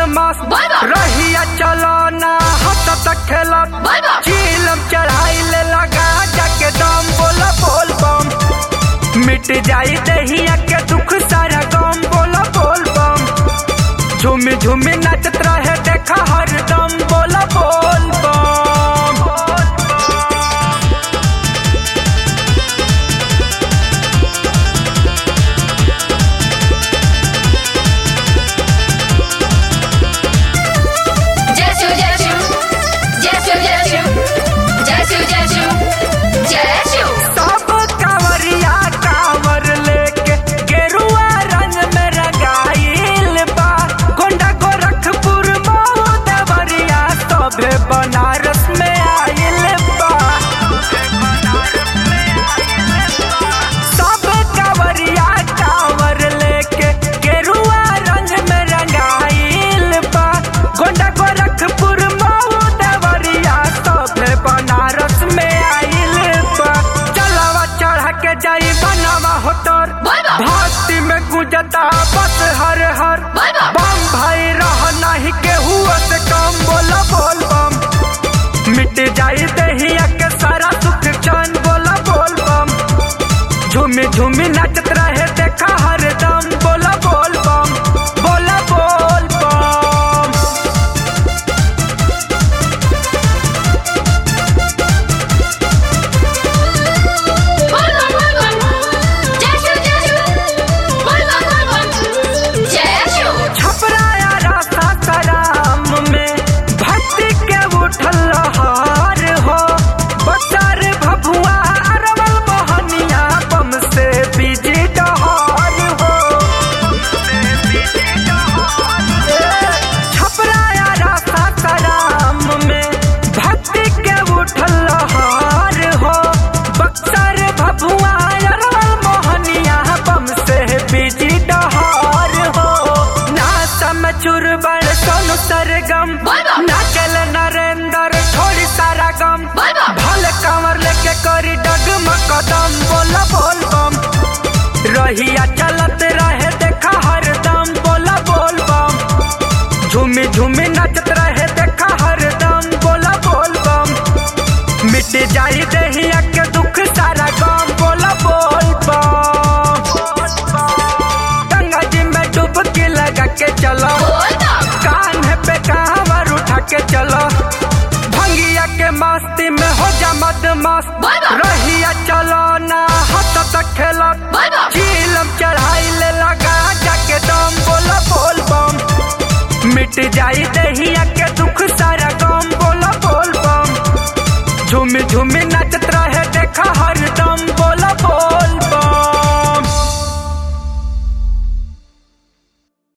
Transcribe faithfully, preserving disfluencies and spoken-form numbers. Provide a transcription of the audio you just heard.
मस्त रहिया चलाना हत तक खेलत चीलम चढ़ाई ले लगा जाके दम बोला बोल बम मिट जाई दहिया के दुख सारा गम बोला बोल बम झूमी झूमी नाचत रहे देखा हरदम बोला बोल बम। बनारस में आइल बा सब कांवरिया कांवर लेके गेरुआ रंग में रंगाइल बा गोंडा गोरखपुर मऊ देवरिया सब बनारस में आइल बा चलावा चढ़ा के जाई बनावा होटर भक्ति में गुंजता बस हर हर बम भाई रह नहीं केहू से कम बोला बोल बम मिट जाई दहिया के सारा सुख चैन बोला बोल बम झूमी झूमी नाचत रहे देखा हरदम बोला बोल बम बोला बोल बम। छपराया रास्ता सराम में भक्ति के उठल लहर हो बचार भभुआ अरवल मोहनिया बम से बीजी डहर हो छपराया रास्ता सराम में भक्ति के उठल लहर हो बचार भभुआ अरवल मोहनिया बम से बीजी डहर हो नासा में चुरबड़ सोनू सरगम नाचल नरेंद्र थोड़ी सारा गम भले कंवर लेके करी डगमग कदम बोला बोल बम रहिया चलत रहे देखा हरदम बोला बोल बम झूमी झूमी नाचत रहे देखा हरदम बोला बोल बम मिट जाई दहिया के दुख सारा गम बोला बोल बम। गंगा जी में डुबकी लगा के चलो कान्हे पे कांवर उठा के चलो भंगिया के मस्ती में हो जा मद मस्त रहिया चलो ना हत तक खेलत चीलम चढ़ाई ले लगा जाके दम बोला बोल बम मिट जाई दहिया के दुख सारा गम बोला बोल बम झूमी झूमी नाचत रहे देखा हरदम बोला बोल